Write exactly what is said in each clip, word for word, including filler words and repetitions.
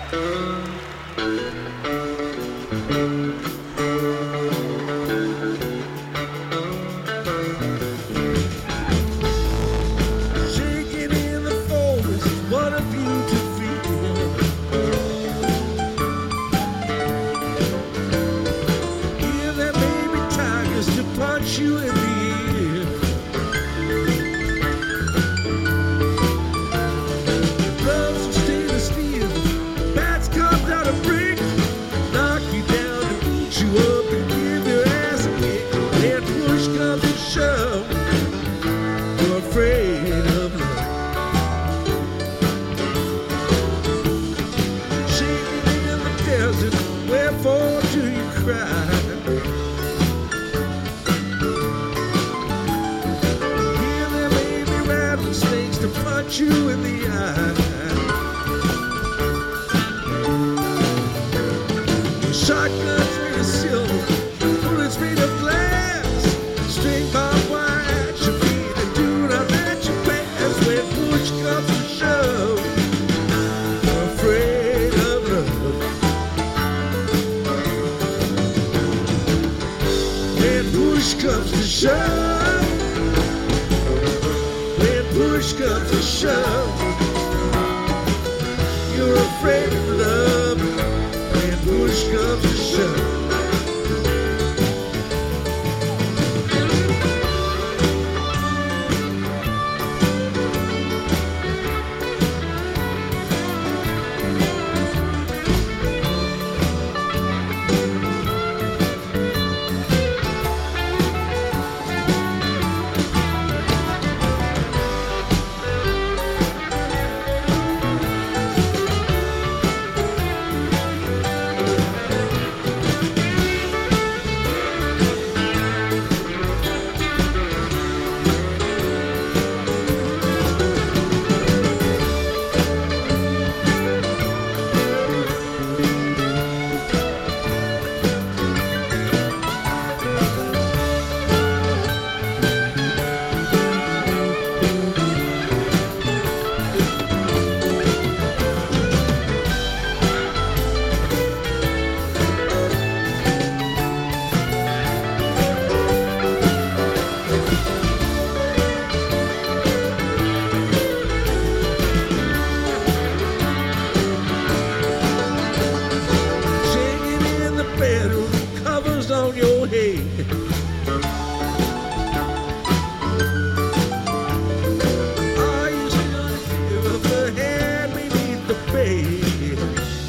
Shaking in the forest, what a beautiful feeling. Hear that baby tigers to punch you in the ear. Gloves of stainless steel, bats carved out of brick, knock you down and beat you up and give your ass a kick. When push comes to shove, you're afraid of love. Shaking in the desert, wherefore do you cry? Hear there may be rattlesnakes to punch you in the eye. Shotguns made of silver, bullets made of glass, string barbed wire at your feet and do not let you pass. When push comes to shove, you're afraid of love. When push comes to shove, when push comes to shove, you're afraid of love. When push comes to shove. Shaking in the bedroom, covers on your head. Are you still here of the hand beneath the bed?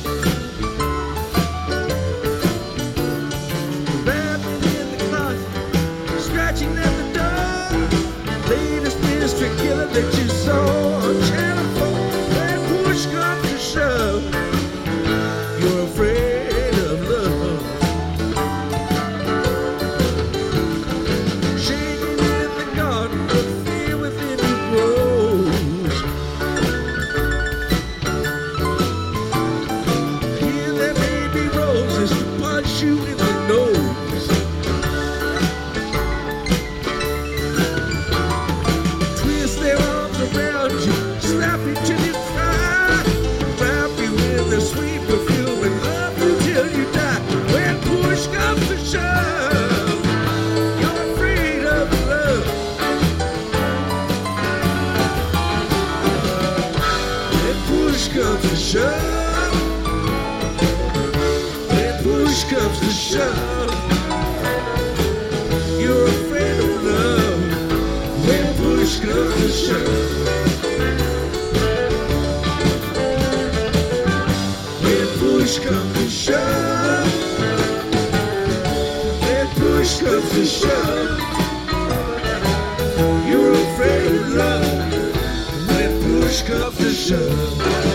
Rapping in the closet, scratching at the door. Latest mystery killer that you saw on Channel four. When push comes to shove, you're afraid of love. Shaking in the garden, the fear within you grows. Hear there may be roses to punch you in the nose. Twist their arms around you, slap you till you cry, wrap you in their sweet perfume and love you till you die. When push comes to shove, you're afraid of love. When push comes to shove, when push comes to shove, you're afraid of love. When push comes to shove. When push comes to shove, when push comes to shove, you're afraid of love. When push comes to shove.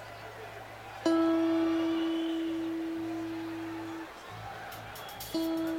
Thank you.